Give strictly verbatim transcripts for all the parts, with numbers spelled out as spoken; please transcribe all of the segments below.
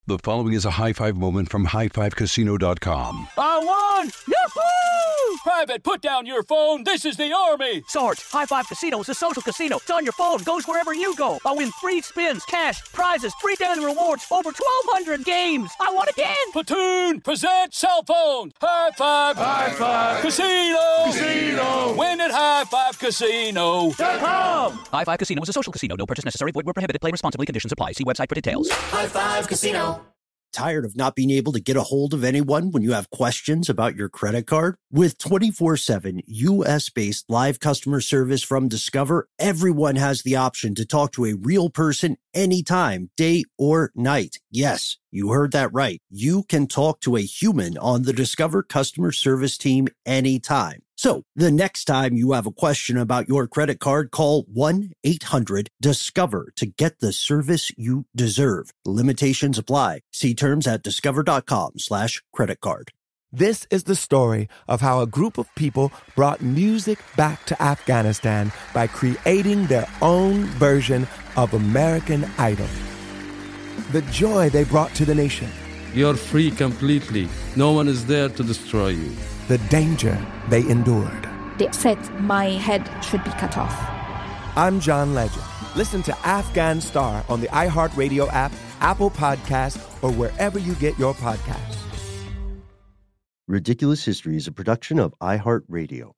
The following is a high-five moment from high five casino dot com. I won! Yahoo! Private, put down your phone. This is the Army. Sarge, High Five Casino is a social casino. It's on your phone. Goes wherever you go. I win free spins, cash, prizes, free daily rewards, over twelve hundred games. I won again. Platoon, present cell phone. High Five. High Five. Casino. Casino. Win at high five casino dot com. High Five Casino is a social casino. No purchase necessary. Void where prohibited. Play responsibly. Conditions apply. See website for details. High Five Casino. Tired of not being able to get a hold of anyone when you have questions about your credit card? With twenty-four seven U S-based live customer service from Discover, everyone has the option to talk to a real person anytime, day or night. Yes, you heard that right. You can talk to a human on the Discover customer service team anytime. So the next time you have a question about your credit card, call one eight hundred discover to get the service you deserve. Limitations apply. See terms at discover.com slash credit card. This is the story of how a group of people brought music back to Afghanistan by creating their own version of American Idol. The joy they brought to the nation. You're free completely. No one is there to destroy you. The danger they endured. They said my head should be cut off. I'm John Legend. Listen to Afghan Star on the iHeartRadio app, Apple Podcasts, or wherever you get your podcasts. Ridiculous History is a production of iHeartRadio.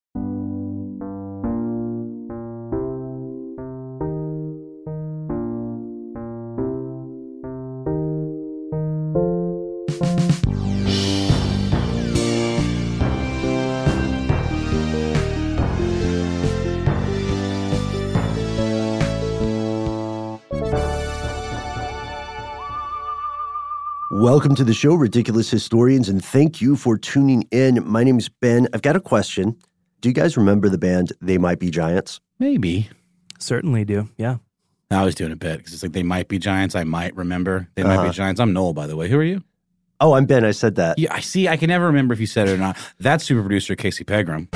Welcome to the show, Ridiculous Historians, and thank you for tuning in. My name is Ben. I've got a question. Do you guys remember the band They Might Be Giants? Maybe. Certainly do, yeah. I was doing a bit because it's like They Might Be Giants. I might remember. They uh-huh. Might Be Giants. I'm Noel, by the way. Who are you? Oh, I'm Ben. I said that. Yeah, I see. I can never remember if you said it or not. That's super producer Casey Pegram.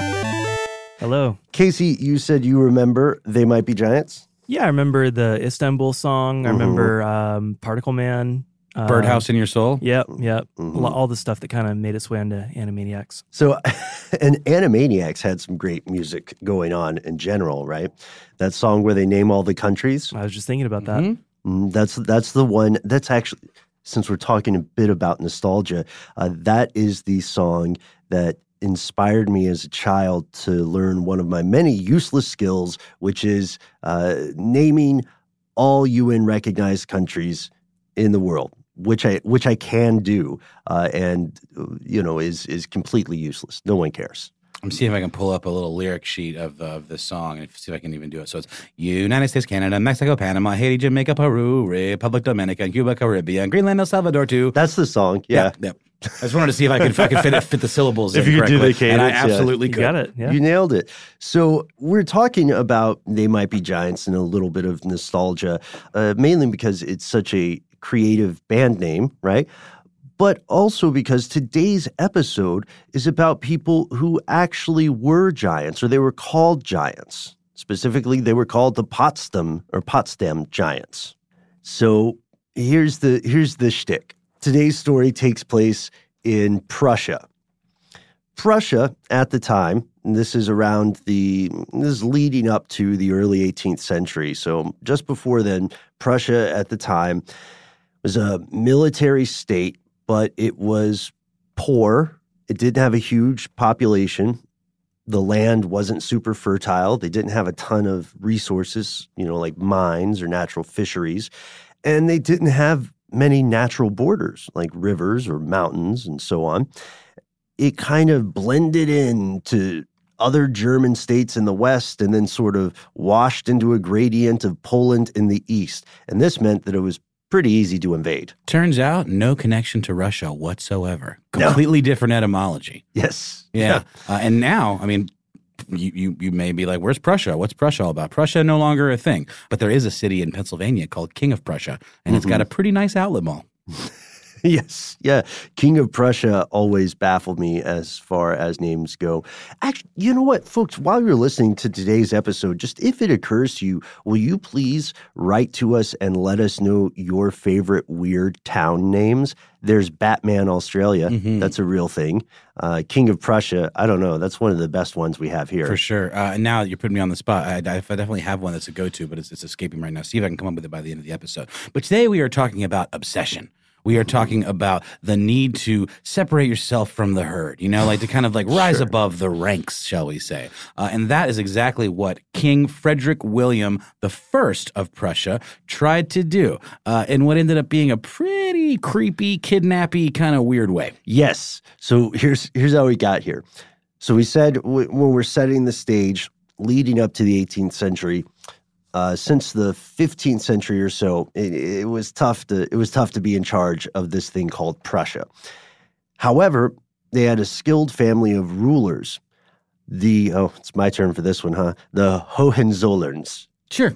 Hello. Casey, you said you remember They Might Be Giants? Yeah, I remember the Istanbul song. I mm-hmm. remember um, Particle Man. Uh, Birdhouse in Your Soul? Yep, yep. Mm-hmm. All the stuff that kind of made its way into Animaniacs. So, and Animaniacs had some great music going on in general, right? That song where they name all the countries. I was just thinking about that. Mm-hmm. That's that's the one, that's actually, since we're talking a bit about nostalgia, uh, that is the song that inspired me as a child to learn one of my many useless skills, which is uh, naming all U N recognized countries in the world. Which I which I can do, uh, and you know is is completely useless. No one cares. I'm seeing if I can pull up a little lyric sheet of uh, of this song and see if I can even do it. So it's United States, Canada, Mexico, Panama, Haiti, Jamaica, Peru, Republic Dominican, Cuba, Caribbean, Greenland, El Salvador, too. That's the song. Yeah. yeah, yeah. I just wanted to see if I could if I could fit it, fit the syllables if in you correctly. do the cadence, and I absolutely yeah. could. You got it. Yeah. You nailed it. So we're talking about They Might Be Giants and a little bit of nostalgia, uh, mainly because it's such a creative band name, right? But also because today's episode is about people who actually were giants, or they were called giants. Specifically, they were called the Potsdam or Potsdam Giants. So here's the here's the shtick. Today's story takes place in Prussia. Prussia at the time, and this is around the, this is leading up to the early eighteenth century. So just before then, Prussia at the time was a military state, but it was poor. It didn't have a huge population. The land wasn't super fertile. They didn't have a ton of resources, you know, like mines or natural fisheries. And they didn't have many natural borders, like rivers or mountains and so on. It kind of blended into other German states in the west and then sort of washed into a gradient of Poland in the east. And this meant that it was pretty easy to invade. Turns out, no connection to Russia whatsoever. Completely no. different etymology. Yes. Yeah. yeah. Uh, and now, I mean, you, you you may be like, where's Prussia? What's Prussia all about? Prussia no longer a thing. But there is a city in Pennsylvania called King of Prussia, and mm-hmm. it's got a pretty nice outlet mall. Yes, yeah. King of Prussia always baffled me as far as names go. Actually, you know what, folks? While you're listening to today's episode, just if it occurs to you, will you please write to us and let us know your favorite weird town names? There's Batman Australia. Mm-hmm. That's a real thing. Uh, King of Prussia, I don't know. That's one of the best ones we have here. For sure. Uh, and now you're putting me on the spot. I, I definitely have one that's a go-to, but it's, it's escaping right now. See if I can come up with it by the end of the episode. But today we are talking about obsession. We are talking about the need to separate yourself from the herd, you know, like to kind of like rise sure. above the ranks, shall we say. Uh, and that is exactly what King Frederick William the First of Prussia tried to do uh, in what ended up being a pretty creepy, kidnappy kind of weird way. Yes. So here's here's how we got here. So we said w- when we're setting the stage leading up to the eighteenth century, Uh, since the fifteenth century or so, it, it was tough to it was tough to be in charge of this thing called Prussia. However, they had a skilled family of rulers. The oh, it's my turn for this one, huh? The Hohenzollerns. Sure.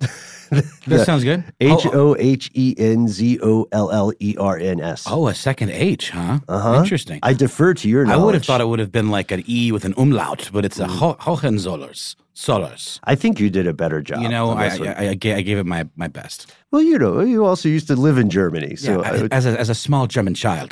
That sounds good. H O H E N Z O L L E R N S. Oh, a second H, huh? Uh-huh. Interesting. I defer to your knowledge. I would have thought it would have been like an E with an umlaut, but it's a mm. Hohenzollers. Solars. I think you did a better job. You know, I, I, I, gave, I gave it my, my best. Well, you know, you also used to live in Germany. So yeah, I, would... as, a, as a small German child.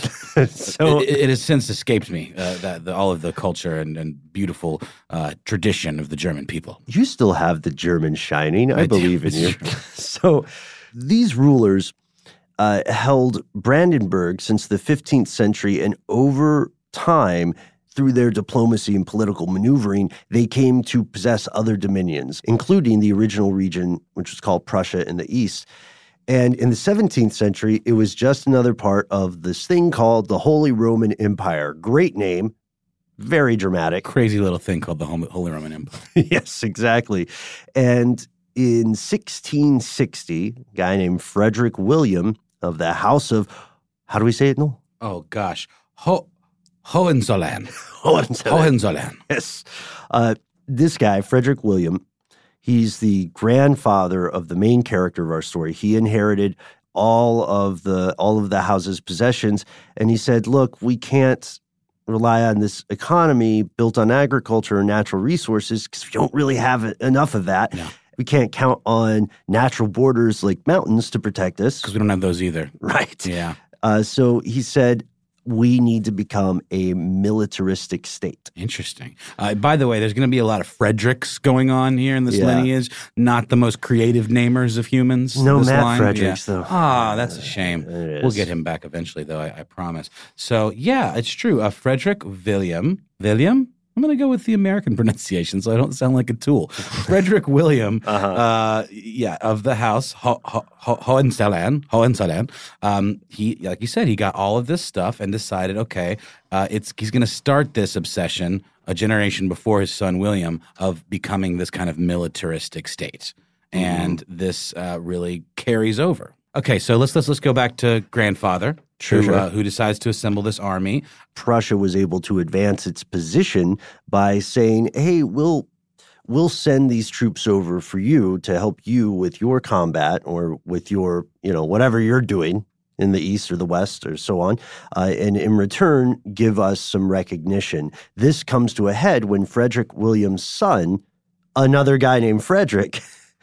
so it, it has since escaped me, uh, that the, all of the culture and, and beautiful uh, tradition of the German people. You still have the German shining. I, I believe in you. So these rulers uh, held Brandenburg since the fifteenth century, and over time, through their diplomacy and political maneuvering, they came to possess other dominions, including the original region, which was called Prussia in the east. And in the seventeenth century, it was just another part of this thing called the Holy Roman Empire. Great name, very dramatic. Crazy little thing called the Holy Roman Empire. Yes, exactly. And in sixteen sixty, a guy named Frederick William of the House of, how do we say it, Noel? Oh, gosh. Ho- Hohenzollern. Hohenzollern. Hohenzollern. Yes. Uh, this guy, Frederick William, he's the grandfather of the main character of our story. He inherited all of the all of the house's possessions, and he said, look, we can't rely on this economy built on agriculture and natural resources because we don't really have enough of that. No. We can't count on natural borders like mountains to protect us. Because we don't have those either. Right. Yeah. Uh, so he said, we need to become a militaristic state. Interesting. Uh, by the way, there's going to be a lot of Fredericks going on here in this yeah. lineage. Not the most creative namers of humans. No this Matt line. Fredericks, yeah. though. Ah, that's a shame. We'll get him back eventually, though, I, I promise. So, yeah, it's true. Uh, Frederick William. William? I'm going to go with the American pronunciation so I don't sound like a tool. Frederick William, uh-huh. uh, yeah, of the house, Ho- Ho- Ho- Hohenzollern, Hohenzollern. Um, he, like you said, he got all of this stuff and decided, okay, uh, it's he's going to start this obsession a generation before his son William of becoming this kind of militaristic state. Mm-hmm. And this uh, really carries over. Okay, so let's let's let's go back to grandfather, sure, who, sure. Uh, who decides to assemble this army. Prussia was able to advance its position by saying, "Hey, we'll we'll send these troops over for you to help you with your combat or with your, you know, whatever you're doing in the east or the west or so on, uh, and in return, give us some recognition." This comes to a head when Frederick William's son, another guy named Frederick,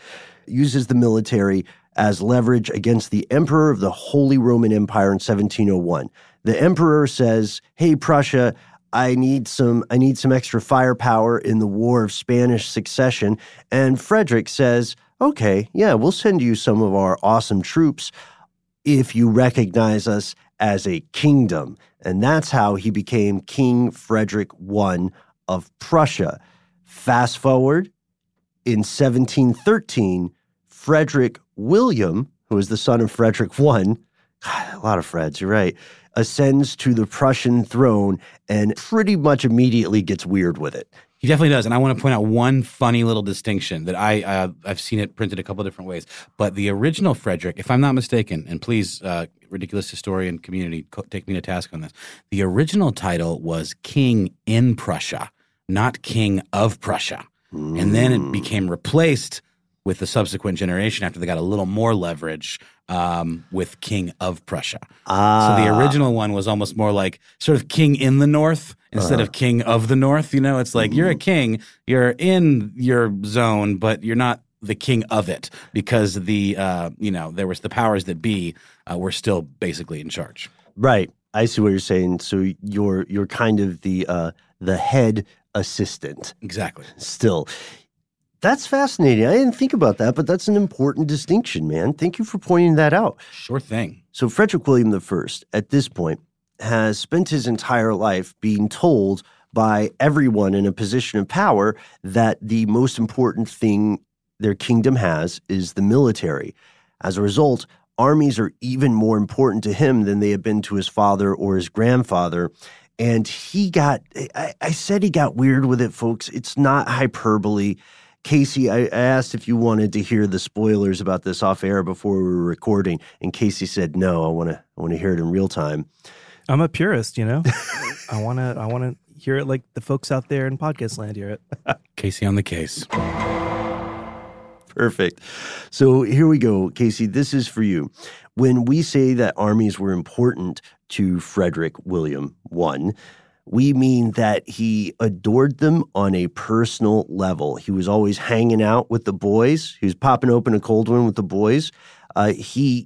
uses the military as leverage against the Emperor of the Holy Roman Empire in seventeen oh one. The Emperor says, "Hey, Prussia, I need some I need some extra firepower in the War of Spanish Succession." And Frederick says, "Okay, yeah, we'll send you some of our awesome troops if you recognize us as a kingdom." And that's how he became King Frederick the First of Prussia. Fast forward, in seventeen thirteen, Frederick William, who is the son of Frederick the First, God, a lot of Freds, you're right, ascends to the Prussian throne and pretty much immediately gets weird with it. He definitely does. And I want to point out one funny little distinction that I, uh, I've seen it printed a couple of different ways. But the original Frederick, if I'm not mistaken, and please, uh, ridiculous historian community, co- take me to task on this, the original title was King in Prussia, not King of Prussia. Mm. And then it became replaced with the subsequent generation after they got a little more leverage um, with King of Prussia. Ah. So the original one was almost more like sort of king in the north instead Uh-huh. of king of the north. You know, it's like you're a king, you're in your zone, but you're not the king of it because the, uh, you know, there was the powers that be uh, were still basically in charge. Right. I see what you're saying. So you're you're kind of the uh, the head assistant. Exactly. Still. That's fascinating. I didn't think about that, but that's an important distinction, man. Thank you for pointing that out. Sure thing. So Frederick William the First, at this point, has spent his entire life being told by everyone in a position of power that the most important thing their kingdom has is the military. As a result, armies are even more important to him than they had been to his father or his grandfather. And he got, I, I said he got weird with it, folks. It's not hyperbole. Casey, I, I asked if you wanted to hear the spoilers about this off air before we were recording, and Casey said, no, I want to I want to hear it in real time. I'm a purist, you know. I want to I want to hear it like the folks out there in podcast land hear it. Casey on the case. Perfect. So here we go, Casey. This is for you. When we say that armies were important to Frederick William the First, we mean that he adored them on a personal level. He was always hanging out with the boys. He was popping open a cold one with the boys. Uh, he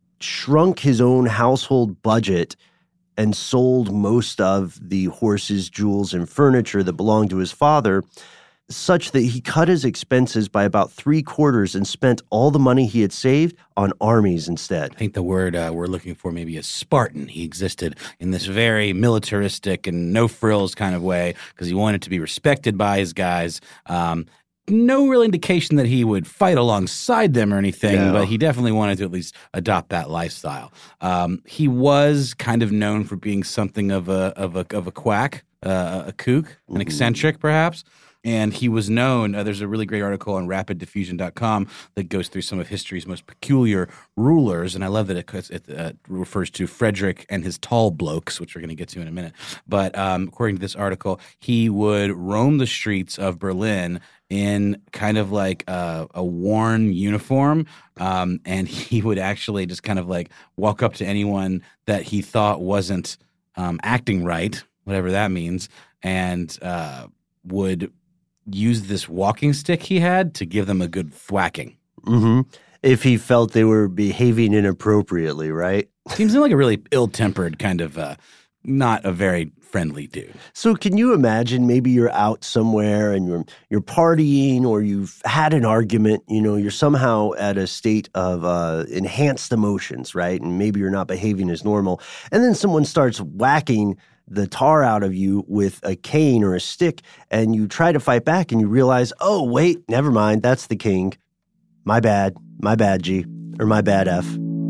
shrunk his own household budget and sold most of the horses, jewels, and furniture that belonged to his father, such that he cut his expenses by about three quarters and spent all the money he had saved on armies instead. I think the word uh, we're looking for maybe is Spartan. He existed in this very militaristic and no-frills kind of way because he wanted to be respected by his guys. Um, no real indication that he would fight alongside them or anything, No. but he definitely wanted to at least adopt that lifestyle. Um, he was kind of known for being something of a of a, of a quack, uh, a kook, an eccentric perhaps. And he was known, uh, there's a really great article on rapid diffusion dot com that goes through some of history's most peculiar rulers. And I love that it, it uh, refers to Frederick and his tall blokes, which we're going to get to in a minute. But um, according to this article, he would roam the streets of Berlin in kind of like a, a worn uniform. Um, and he would actually just kind of like walk up to anyone that he thought wasn't um, acting right, whatever that means, and uh, would use this walking stick he had to give them a good thwacking. Mm-hmm. If he felt they were behaving inappropriately, right? Seems like a really ill-tempered kind of, uh, not a very friendly dude. So can you imagine maybe you're out somewhere and you're you're partying or you've had an argument, you know, you're somehow at a state of uh, enhanced emotions, right? And maybe you're not behaving as normal. And then someone starts whacking the tar out of you with a cane or a stick, and you try to fight back and you realize, oh, wait, never mind, that's the king. My bad. My bad, G. Or my bad, F.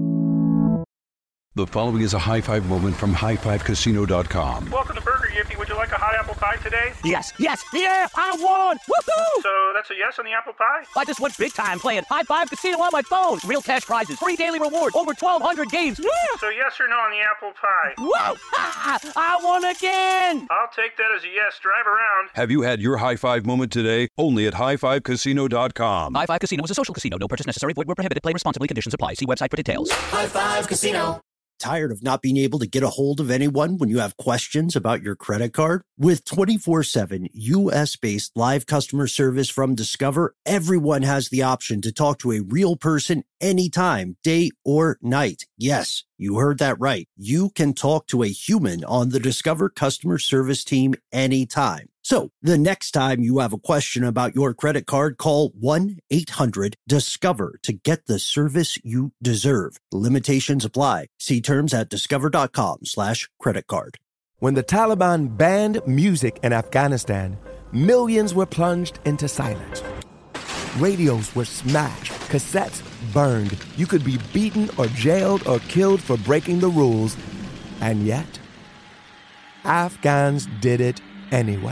The following is a high five moment from high five casino dot com. Welcome to Burger Yippee. Would you like a hot apple pie today? Yes, yes, yeah, I won! Woohoo! So that's a yes on the apple pie? I just went big time playing High Five Casino on my phone. Real cash prizes, free daily rewards, over twelve hundred games. Yeah! So yes or no on the apple pie? Whoa! Ha! I won again! I'll take that as a yes. Drive around. Have you had your high five moment today? Only at high five casino dot com. High Five Casino is a social casino. No purchase necessary. Void where prohibited. Play responsibly. Conditions apply. See website for details. High Five Casino. Tired of not being able to get a hold of anyone when you have questions about your credit card? With twenty-four seven U S-based live customer service from Discover, everyone has the option to talk to a real person anytime, day or night. Yes, you heard that right. You can talk to a human on the Discover customer service team anytime. So the next time you have a question about your credit card, call one eight hundred discover to get the service you deserve. Limitations apply. See terms at discover.com slash credit card. When the Taliban banned music in Afghanistan, millions were plunged into silence. Radios were smashed, cassettes burned. You could be beaten or jailed or killed for breaking the rules. And yet, Afghans did it anyway.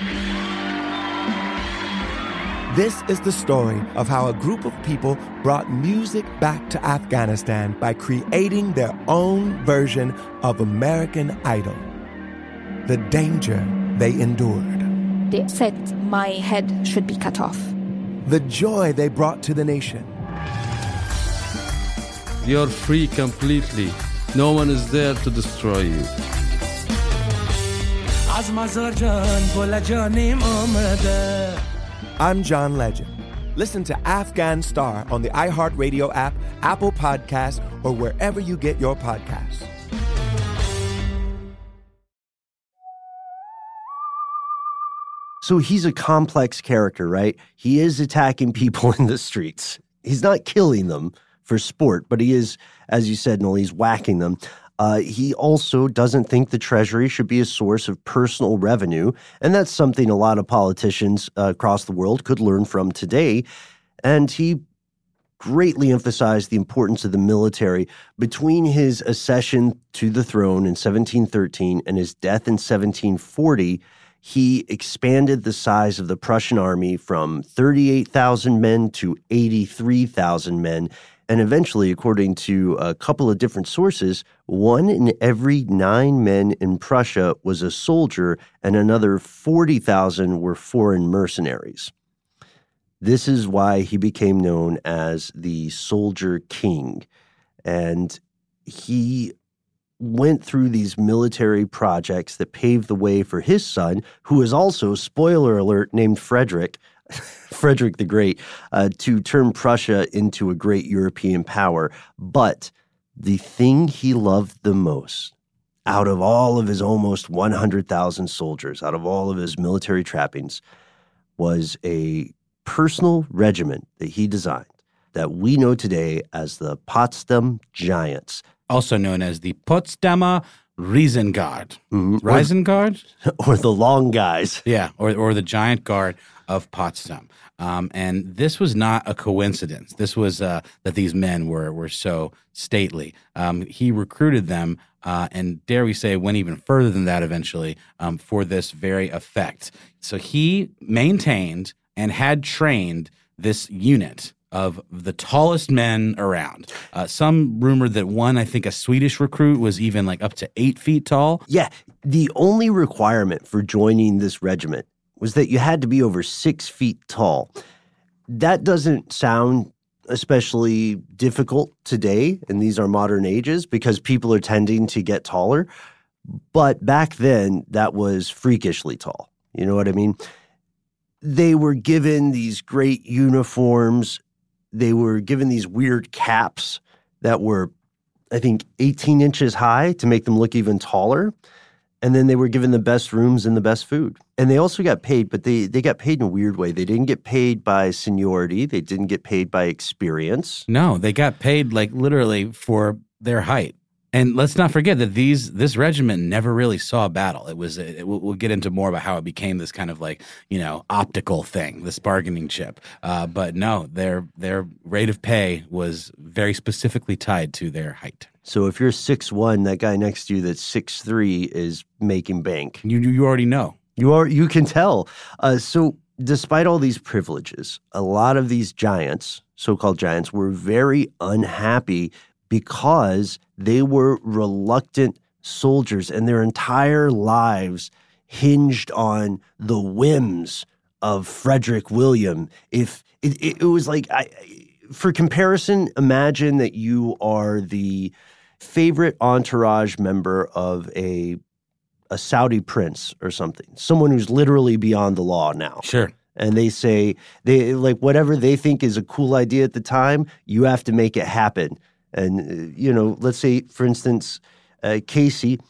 This is the story of how a group of people brought music back to Afghanistan by creating their own version of American Idol. The danger they endured. They said my head should be cut off. the joy they brought to the nation. You're free completely. No one is there to destroy you. I'm John Legend. Listen to Afghan Star on the iHeartRadio app, Apple Podcasts, or wherever you get your podcasts. So he's a complex character, right? He is attacking people in the streets. He's not killing them for sport, but he is, as you said, Noel, he's whacking them. Uh, he also doesn't think the Treasury should be a source of personal revenue, and that's something a lot of politicians uh, across the world could learn from today. And he greatly emphasized the importance of the military. Between his accession to the throne in seventeen thirteen and his death in seventeen forty, he expanded the size of the Prussian army from thirty-eight thousand men to eighty-three thousand men. And eventually, according to a couple of different sources, one in every nine men in Prussia was a soldier, and another forty thousand were foreign mercenaries. This is why he became known as the Soldier King. And he went through these military projects that paved the way for his son, who is also, spoiler alert, named Frederick, Frederick the Great, uh, to turn Prussia into a great European power. But the thing he loved the most, out of all of his almost one hundred thousand soldiers, out of all of his military trappings, was a personal regiment that he designed that we know today as the Potsdam Giants. Also known as the Potsdamer Riesengard. Mm-hmm. Riesengard? Or, or the Long Guys. Yeah, or or the Giant Guard of Potsdam. Um, and this was not a coincidence. This was uh, that these men were were so stately. Um, he recruited them, uh, and dare we say, went even further than that eventually um, for this very effect. So he maintained and had trained this unit of the tallest men around. Uh, some rumored that one, I think a Swedish recruit, was even like up to eight feet tall. Yeah, the only requirement for joining this regiment was that you had to be over six feet tall. That doesn't sound especially difficult today in these are modern ages because people are tending to get taller. But back then, that was freakishly tall. You know what I mean? They were given these great uniforms. They were given these weird caps that were, I think, eighteen inches high to make them look even taller. And then they were given the best rooms and the best food. And they also got paid, but they, they got paid in a weird way. They didn't get paid by seniority. They didn't get paid by experience. No, they got paid like literally for their height. And let's not forget that these this regiment never really saw a battle. It was it, we'll, we'll get into more about how it became this kind of like, you know, optical thing, this bargaining chip. Uh, but no, their their rate of pay was very specifically tied to their height. So if you're six one, that guy next to you that's six three is making bank. You you already know. You are you can tell. Uh, so despite all these privileges, a lot of these giants, so-called giants, were very unhappy because they were reluctant soldiers and their entire lives hinged on the whims of Frederick William. If it, it, it was like, I, for comparison, imagine that you are the favorite entourage member of a a Saudi prince or something, someone who's literally beyond the law now. Sure. And they say, they like whatever they think is a cool idea at the time, you have to make it happen. And, you know, let's say, for instance, uh, Casey,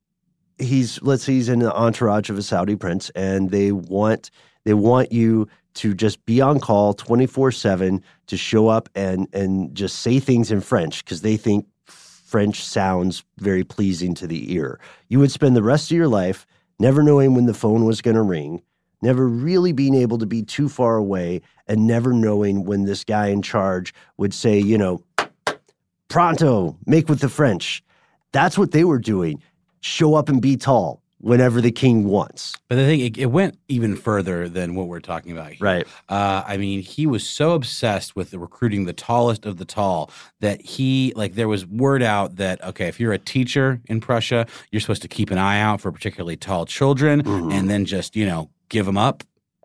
he's, let's say he's in the entourage of a Saudi prince, and they want, they want you to just be on call twenty-four seven to show up and, and just say things in French because they think French sounds very pleasing to the ear. You would spend the rest of your life never knowing when the phone was going to ring, never really being able to be too far away, and never knowing when this guy in charge would say, you know, pronto, make with the French. That's what they were doing. Show up and be tall whenever the king wants. But I think it, it went even further than what we're talking about here. Right. Uh, I mean, he was so obsessed with the recruiting the tallest of the tall that he, like, there was word out that, okay, if you're a teacher in Prussia, you're supposed to keep an eye out for particularly tall children mm-hmm. and then just, you know, give them up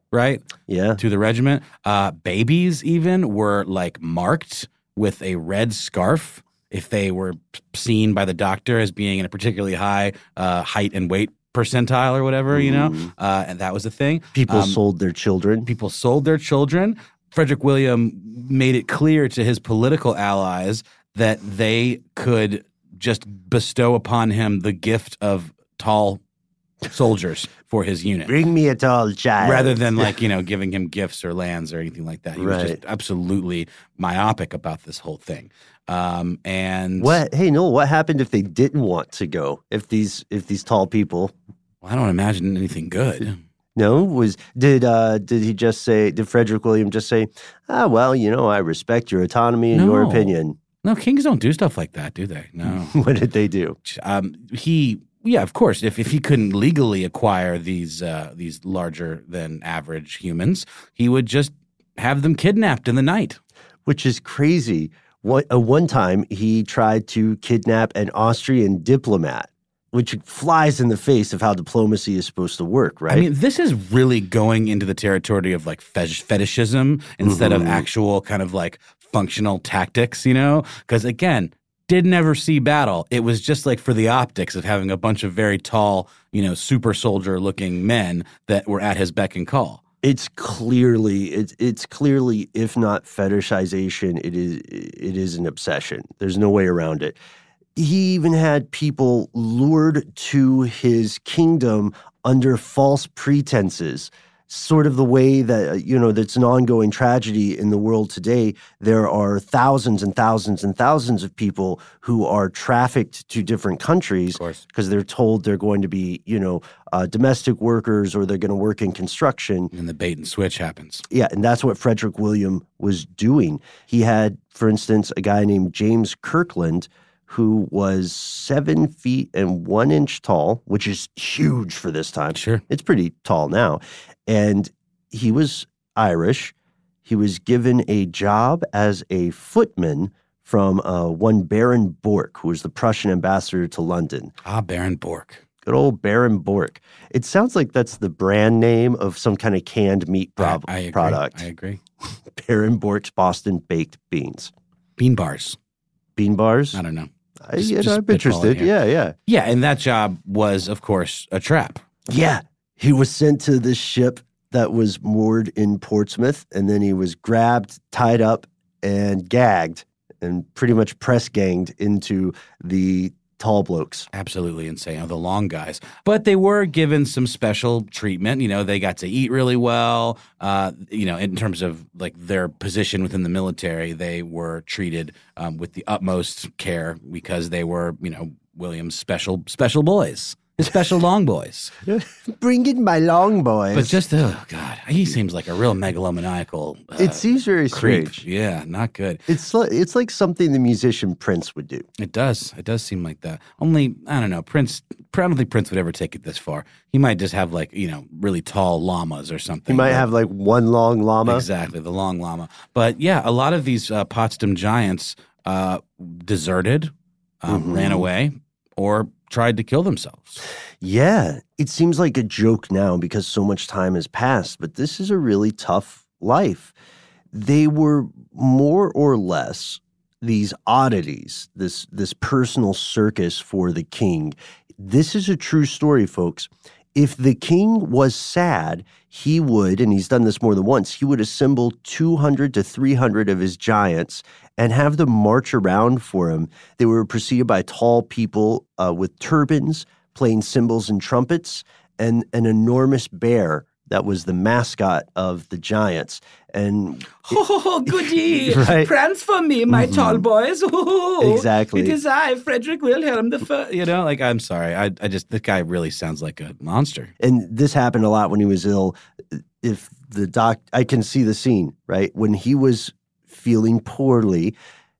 right? Yeah. To the regiment. Uh, babies even were like marked with a red scarf if they were seen by the doctor as being in a particularly high uh, height and weight percentile or whatever, you know, uh, and that was the thing. People um, sold their children. People sold their children. Frederick William made it clear to his political allies that they could just bestow upon him the gift of tall soldiers for his unit. Bring me a tall child. Rather than like, you know, giving him gifts or lands or anything like that. He right. was just absolutely myopic about this whole thing. Um, and what? Hey, Noel, what happened if they didn't want to go? If these if these tall people? Well, I don't imagine anything good. No, was did uh, did he just say? Did Frederick William just say, "Ah, well, you know, I respect your autonomy and no. your opinion"? No, kings don't do stuff like that, do they? No. What did they do? Um, he, yeah, of course. If if he couldn't legally acquire these uh, these larger than average humans, he would just have them kidnapped in the night, which is crazy. What, uh, one time he tried to kidnap an Austrian diplomat, which flies in the face of how diplomacy is supposed to work, right? I mean, this is really going into the territory of like fetish, fetishism instead mm-hmm. of actual kind of like functional tactics, you know? Because again, did never see battle. It was just like for the optics of having a bunch of very tall, you know, super soldier looking men that were at his beck and call. It's clearly, it's it's clearly, if not fetishization, it is it is an obsession. There's no way around it. He even had people lured to his kingdom under false pretenses, sort of the way that, you know, that's an ongoing tragedy in the world today. There are thousands and thousands and thousands of people who are trafficked to different countries because they're told they're going to be, you know, uh, domestic workers or they're going to work in construction. And the bait and switch happens. Yeah, and that's what Frederick William was doing. He had, for instance, a guy named James Kirkland who was seven feet and one inch tall, which is huge for this time. Sure. It's pretty tall now. And he was Irish. He was given a job as a footman from uh, one Baron Bork, who was the Prussian ambassador to London. Ah, Baron Bork. Good old Baron Bork. It sounds like that's the brand name of some kind of canned meat prob- I, I agree. product. I agree. Baron Bork's Boston Baked Beans. Bean bars. Bean bars? I don't know. I, just, you know, I'm interested. Yeah, yeah. Yeah, and that job was, of course, a trap. Yeah. He was sent to this ship that was moored in Portsmouth, and then he was grabbed, tied up, and gagged, and pretty much press ganged into the tall blokes. Absolutely insane. Oh, the long guys. But they were given some special treatment. You know, they got to eat really well. Uh, you know, in terms of like their position within the military, they were treated um, with the utmost care because they were, you know, William's special special boys. His special long boys. Bring in my long boys. But just, oh, God, he seems like a real megalomaniacal uh, It seems very creep. strange. Yeah, not good. It's like, it's like something the musician Prince would do. It does. It does seem like that. Only, I don't know, Prince, I don't think Prince would ever take it this far. He might just have like, you know, really tall llamas or something. He might have like one long llama. Exactly, the long llama. But yeah, a lot of these uh, Potsdam giants uh, deserted, um, mm-hmm. ran away, or tried to kill themselves. Yeah, it seems like a joke now because so much time has passed, but this is a really tough life. They were more or less these oddities, this this personal circus for the king. This is a true story, folks. If the king was sad, he would, and he's done this more than once, he would assemble two hundred to three hundred of his giants and have them march around for him. They were preceded by tall people uh, with turbans, playing cymbals and trumpets, and an enormous bear that was the mascot of the giants. And oh, goody! Right? Prance for me, my mm-hmm. tall boys. Oh, exactly. It is I, Frederick Wilhelm the First. You know, like, I'm sorry. I, I just, this guy really sounds like a monster. And this happened a lot when he was ill. If the doc, I can see the scene, right? When he was feeling poorly,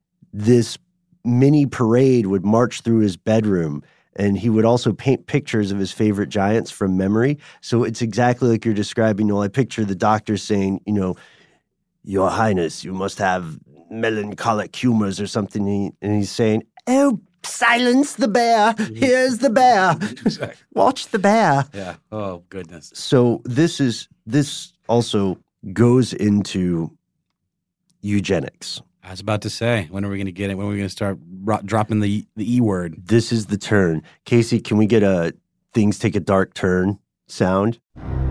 this mini parade would march through his bedroom. And he would also paint pictures of his favorite giants from memory. So it's exactly like you're describing, Noel. I picture the doctor saying, you know, Your Highness, you must have melancholic humors or something. And he's saying, oh, silence the bear. Here's the bear. Watch the bear. Yeah. Oh, goodness. So this is, this also goes into eugenics. I was about to say, when are we going to get it? When are we going to start ro- dropping the the E word? This is the turn. Casey, can we get a things take a dark turn sound?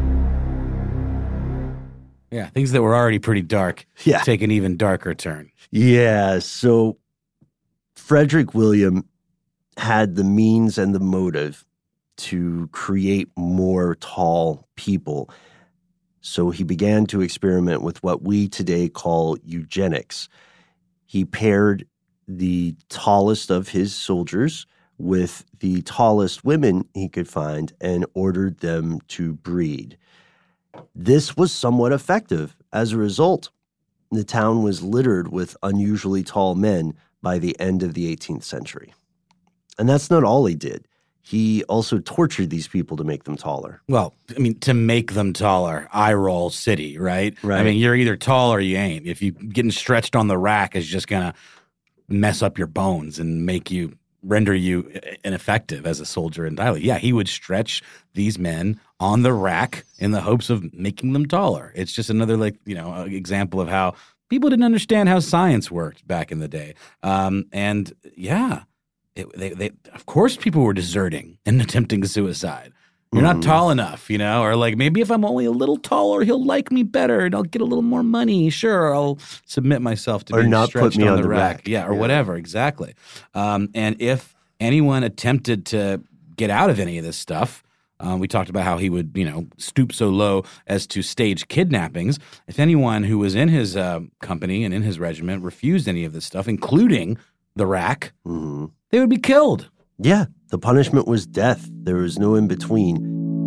Yeah, things that were already pretty dark yeah. take an even darker turn. Yeah, so Frederick William had the means and the motive to create more tall people. So he began to experiment with what we today call eugenics. He paired the tallest of his soldiers with the tallest women he could find and ordered them to breed. This was somewhat effective. As a result, the town was littered with unusually tall men by the end of the eighteenth century. And that's not all he did. He also tortured these people to make them taller. Well, I mean, to make them taller, eye roll city, right? Right. I mean, you're either tall or you ain't. If you getting stretched on the rack is just going to mess up your bones and make you, render you ineffective as a soldier entirely. Yeah, he would stretch these men on the rack in the hopes of making them taller. It's just another, like, you know, example of how people didn't understand how science worked back in the day. Um, and yeah. It, they, they, of course, people were deserting and attempting suicide. You're not Mm-hmm. tall enough, you know, or like maybe if I'm only a little taller, he'll like me better and I'll get a little more money. Sure, I'll submit myself to Or being not stretched put me on, on the, the rack. rack. Yeah, or Yeah. whatever, exactly. Um, and if anyone attempted to get out of any of this stuff, um, we talked about how he would, you know, stoop so low as to stage kidnappings. If anyone who was in his uh, company and in his regiment refused any of this stuff, including the rack, mm-hmm. they would be killed. Yeah, the punishment was death. There was no in between.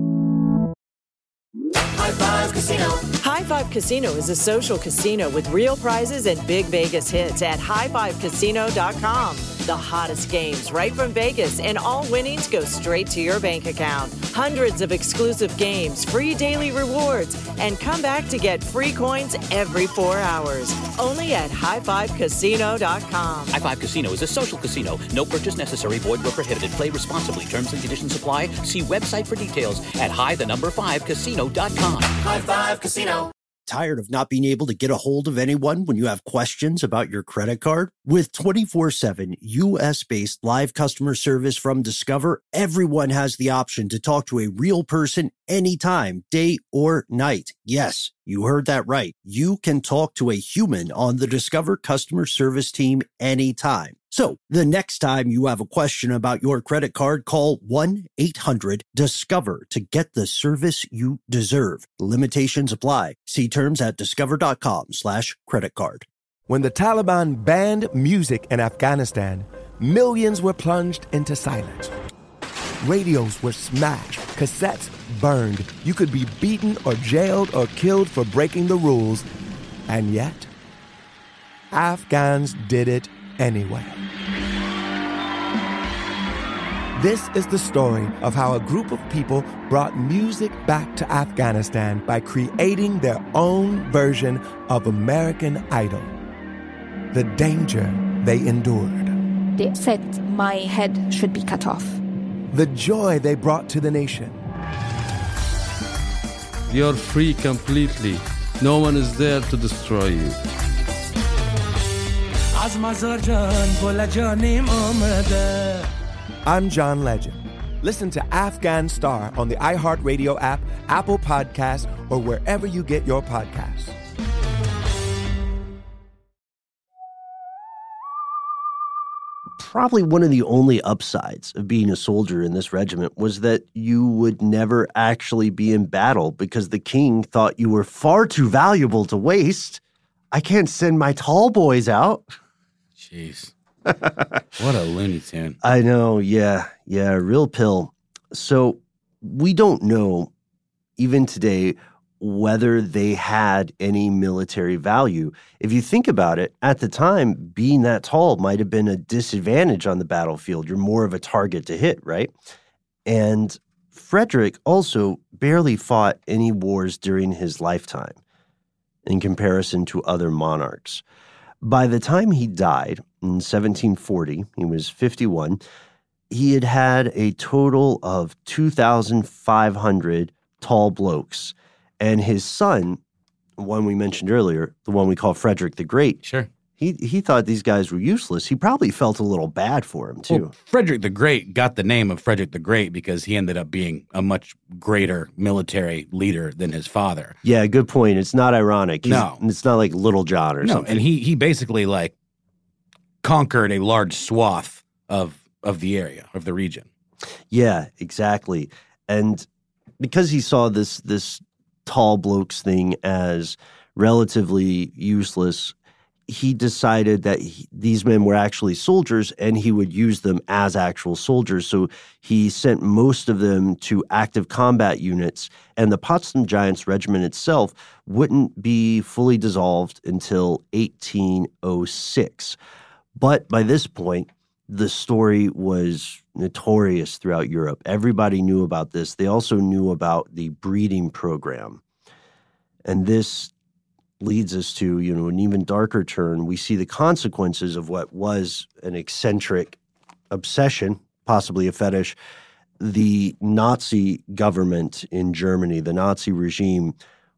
High Five Casino. High Five Casino is a social casino with real prizes and big Vegas hits at high five casino dot com. The hottest games right from Vegas, and all winnings go straight to your bank account. Hundreds of exclusive games, free daily rewards, and come back to get free coins every four hours. Only at high five casino dot com. High Five Casino is a social casino. No purchase necessary. Void where prohibited. Play responsibly. Terms and conditions apply. See website for details at high the number five casino dot com. High Five Casino. Tired of not being able to get a hold of anyone when you have questions about your credit card? With twenty-four seven U S-based live customer service from Discover, everyone has the option to talk to a real person anytime, day or night. Yes, you heard that right. You can talk to a human on the Discover customer service team anytime. So the next time you have a question about your credit card, call one eight hundred discover to get the service you deserve. Limitations apply. See terms at discover.com slash credit card. When the Taliban banned music in Afghanistan, millions were plunged into silence. Radios were smashed, cassettes burned. You could be beaten or jailed or killed for breaking the rules. And yet, Afghans did it anyway. This is the story of how a group of people brought music back to Afghanistan by creating their own version of American Idol. The danger they endured. They said my head should be cut off. The joy they brought to the nation. You're free completely. No one is there to destroy you. I'm John Legend. Listen to Afghan Star on the iHeartRadio app, Apple Podcasts, or wherever you get your podcasts. Probably one of the only upsides of being a soldier in this regiment was that you would never actually be in battle because the king thought you were far too valuable to waste. I can't send my tall boys out. Jeez. What a Looney Tune. I know, yeah, yeah, real pill. So we don't know, even today, whether they had any military value. If you think about it, at the time, being that tall might have been a disadvantage on the battlefield. You're more of a target to hit, right? And Frederick also barely fought any wars during his lifetime in comparison to other monarchs. By the time he died in seventeen forty, he was fifty-one, he had had a total of two thousand five hundred tall blokes. And his son, one we mentioned earlier, the one we call Frederick the Great. Sure. He he thought these guys were useless. He probably felt a little bad for him, too. Well, Frederick the Great got the name of Frederick the Great because he ended up being a much greater military leader than his father. Yeah, good point. It's not ironic. He's, No. It's not like Little John or no, something. and he he basically like conquered a large swath of of the area, of the region. Yeah, exactly. And because he saw this this tall blokes thing as relatively useless, he decided that he, these men were actually soldiers and he would use them as actual soldiers. So he sent most of them to active combat units, and the Potsdam Giants Regiment itself wouldn't be fully dissolved until eighteen oh six. But by this point, the story was notorious throughout Europe. Everybody knew about this. They also knew about the breeding program. And this leads us to, you know, an even darker turn. We see the consequences of what was an eccentric obsession, possibly a fetish. The Nazi government in Germany, the Nazi regime,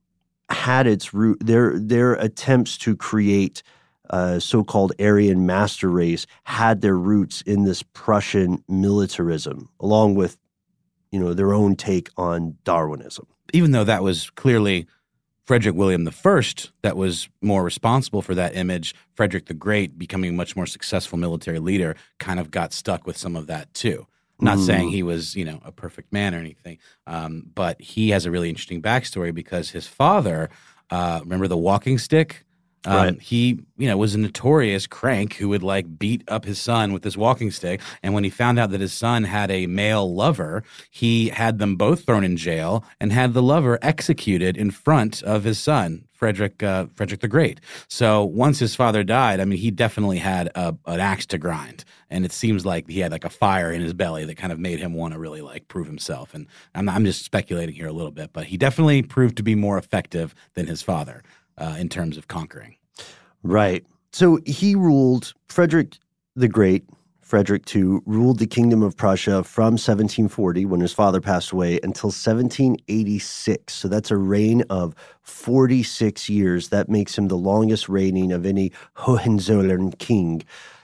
had its root, their, their attempts to create a so-called Aryan master race had their roots in this Prussian militarism, along with, you know, their own take on Darwinism. Even though that was clearly Frederick William the First that was more responsible for that image, Frederick the Great, becoming a much more successful military leader, kind of got stuck with some of that too. Not Mm. saying he was, you know, a perfect man or anything, um, but he has a really interesting backstory because his father, uh, remember the walking stick? Um, Right. He, you know, was a notorious crank who would like beat up his son with this walking stick. And when he found out that his son had a male lover, he had them both thrown in jail and had the lover executed in front of his son, Frederick, uh, Frederick the Great. So once his father died, I mean, he definitely had a, an axe to grind. And it seems like he had like a fire in his belly that kind of made him want to really like prove himself. And I'm, I'm just speculating here a little bit, but he definitely proved to be more effective than his father. Uh, in terms of conquering. Right. So he ruled, Frederick the Great, Frederick the Second, ruled the Kingdom of Prussia from seventeen forty, when his father passed away, until seventeen eighty-six. So that's a reign of forty-six years. That makes him the longest reigning of any Hohenzollern king.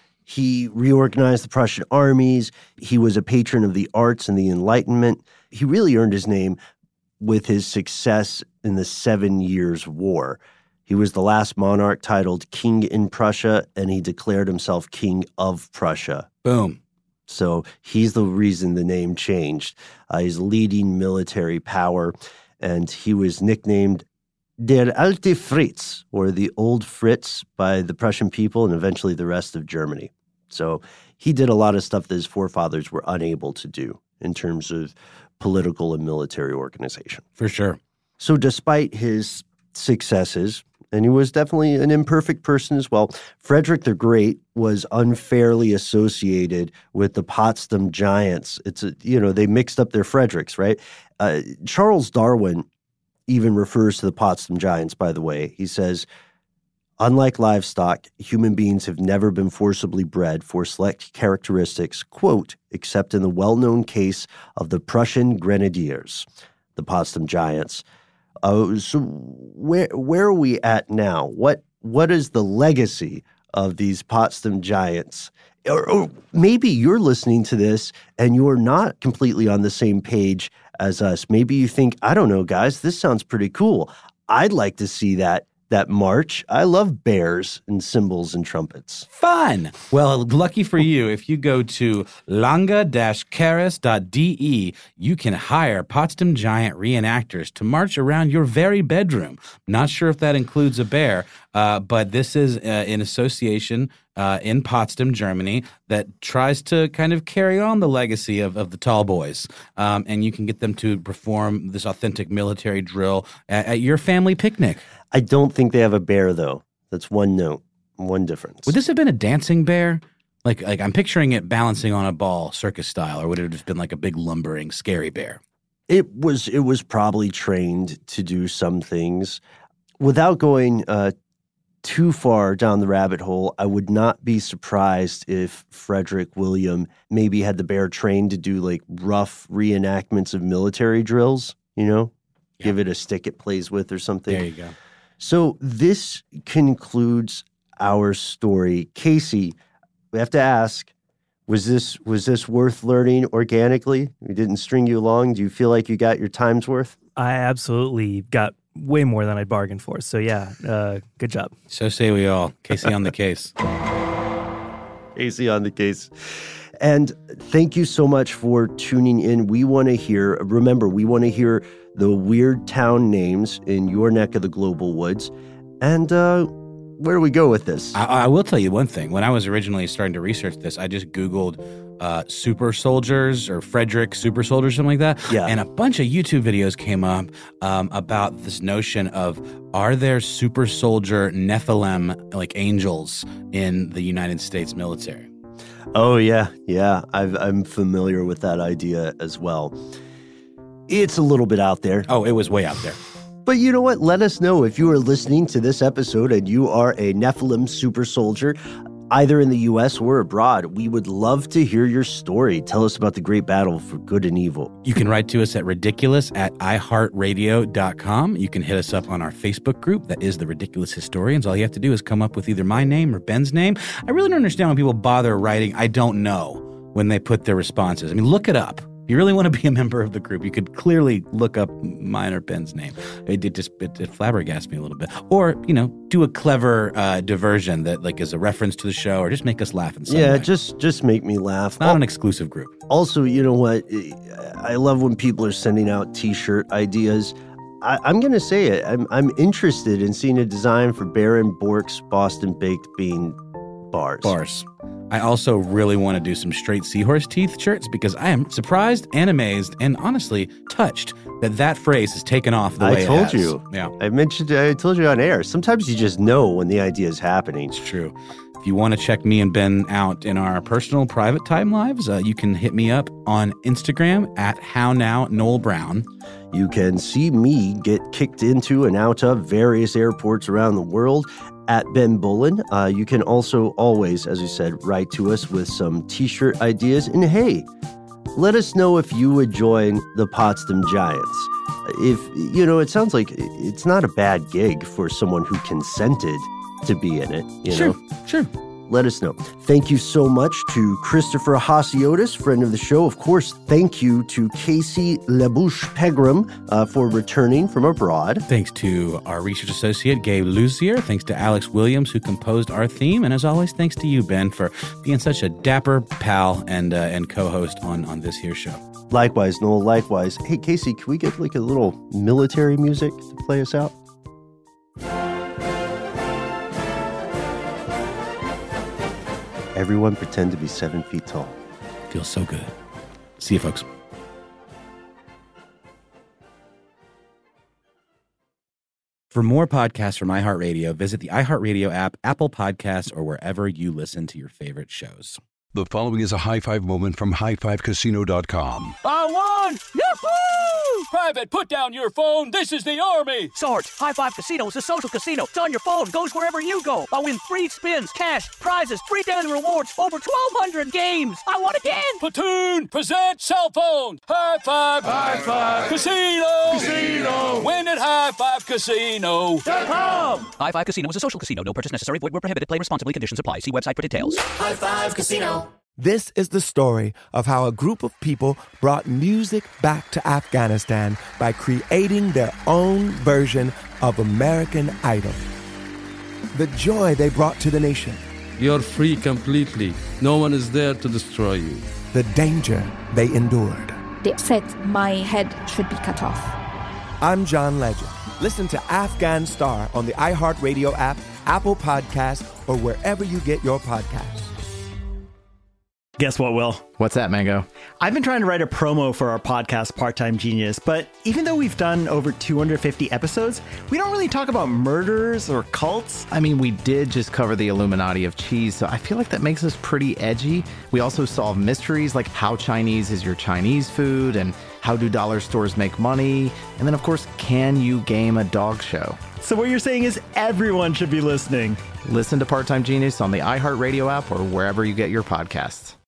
He reorganized the Prussian armies. He was a patron of the arts and the Enlightenment. He really earned his name with his success in the Seven Years' War. He was the last monarch titled king in Prussia, and he declared himself king of Prussia. Boom. So he's the reason the name changed. Uh, he's leading military power, and he was nicknamed Der Alte Fritz, or the Old Fritz, by the Prussian people and eventually the rest of Germany. So he did a lot of stuff that his forefathers were unable to do in terms of political and military organization. For sure. So despite his successes, and he was definitely an imperfect person as well, Frederick the Great was unfairly associated with the Potsdam Giants. It's a, you know, they mixed up their Fredericks, right? Uh, Charles Darwin even refers to the Potsdam Giants, by the way. He says, unlike livestock, human beings have never been forcibly bred for select characteristics, quote, except in the well-known case of the Prussian Grenadiers, the Potsdam Giants. Uh, so where where are we at now? What what is the legacy of these Potsdam Giants? Or, or maybe you're listening to this and you're not completely on the same page as us. Maybe you think, I don't know, guys, this sounds pretty cool. I'd like to see that that march. I love bears and cymbals and trumpets. Fun. Well, lucky for you, if you go to langa dash caris dot d e, you can hire Potsdam Giant reenactors to march around your very bedroom. Not sure if that includes a bear, uh, but this is uh, an association uh, in Potsdam, Germany, that tries to kind of carry on the legacy of, of the tall boys. Um, and you can get them to perform this authentic military drill at, at your family picnic. I don't think they have a bear, though. That's one note, one difference. Would this have been a dancing bear? Like, like I'm picturing it balancing on a ball, circus style, or would it have just been like a big lumbering, scary bear? It was. It was probably trained to do some things. Without going uh, too far down the rabbit hole, I would not be surprised if Frederick William maybe had the bear trained to do like rough reenactments of military drills. You know. Yeah. Give it a stick it plays with or something. There you go. So this concludes our story. Casey, we have to ask, was this was this worth learning organically? We didn't string you along. Do you feel like you got your time's worth? I absolutely got way more than I bargained for. So yeah, uh, good job. So say we all. Casey on the case. Casey on the case. And thank you so much for tuning in. We want to hear, remember, we want to hear the weird town names in your neck of the global woods. And uh, where do we go with this? I, I will tell you one thing. When I was originally starting to research this, I just Googled uh, super soldiers or Frederick super soldiers, something like that. Yeah. And a bunch of YouTube videos came up um, about this notion of, are there super soldier Nephilim, like angels, in the United States military? Oh, yeah. Yeah. I've, I'm familiar with that idea as well. It's a little bit out there. Oh, it was way out there. But you know what? Let us know if you are listening to this episode and you are a Nephilim super soldier, either in the U S or abroad. We would love to hear your story. Tell us about the great battle for good and evil. You can write to us at ridiculous at i heart radio dot com. You can hit us up on our Facebook group. That is The Ridiculous Historians. All you have to do is come up with either my name or Ben's name. I really don't understand when people bother writing "I don't know" when they put their responses. I mean, look it up. If you really want to be a member of the group, you could clearly look up mine or Ben's name. It did just it, it flabbergasted me a little bit. Or, you know, do a clever uh, diversion that like is a reference to the show, or just make us laugh in some Yeah, way. just just make me laugh. It's not an exclusive group. Also, you know what? I love when people are sending out T-shirt ideas. I, I'm going to say it. I'm I'm interested in seeing a design for Baron Bork's Boston Baked Bean bars. Bars. I also really want to do some straight seahorse teeth shirts because I am surprised and amazed and honestly touched that that phrase is taken off the way I told it has. you. Yeah. I mentioned, I told you on air. Sometimes you just know when the idea is happening. It's true. If you want to check me and Ben out in our personal private time lives, uh, you can hit me up on Instagram at How Now Noel Brown. You can see me get kicked into and out of various airports around the world at Ben Bullen. Uh, you can also always, as we said, write to us with some T-shirt ideas. And hey, let us know if you would join the Potsdam Giants. If, you know, it sounds like it's not a bad gig for someone who consented to be in it, you sure, know? Sure, Let us know. Thank you so much to Christopher Hasiotis, friend of the show. Of course, thank you to Casey LaBouche Pegram uh, for returning from abroad. Thanks to our research associate, Gabe Luzier. Thanks to Alex Williams, who composed our theme. And as always, thanks to you, Ben, for being such a dapper pal and uh, and co-host on, on this here show. Likewise, Noel, likewise. Hey, Casey, can we get like a little military music to play us out? Everyone pretend to be seven feet tall. Feels so good. See you, folks. For more podcasts from iHeartRadio, visit the iHeartRadio app, Apple Podcasts, or wherever you listen to your favorite shows. The following is a high five moment from high five casino dot com. I won! Yahoo! Private, put down your phone. This is the Army. Sarge, High Five Casino is a social casino. It's on your phone, goes wherever you go. I win free spins, cash, prizes, free daily rewards, over twelve hundred games. I won again. Platoon, present cell phone. High Five. High Five. Casino. Casino. Win at high five casino dot com. High Five Casino is a social casino. No purchase necessary. Void where prohibited. Play responsibly. Conditions apply. See website for details. High Five Casino. This is the story of how a group of people brought music back to Afghanistan by creating their own version of American Idol. The joy they brought to the nation. You're free completely. No one is there to destroy you. The danger they endured. They said my head should be cut off. I'm John Legend. Listen to Afghan Star on the iHeartRadio app, Apple Podcasts, or wherever you get your podcasts. Guess what, Will? What's that, Mango? I've been trying to write a promo for our podcast, Part-Time Genius, but even though we've done over two hundred fifty episodes, we don't really talk about murders or cults. I mean, we did just cover the Illuminati of cheese, so I feel like that makes us pretty edgy. We also solve mysteries like how Chinese is your Chinese food and how do dollar stores make money? And then, of course, can you game a dog show? So what you're saying is everyone should be listening. Listen to Part-Time Genius on the iHeartRadio app or wherever you get your podcasts.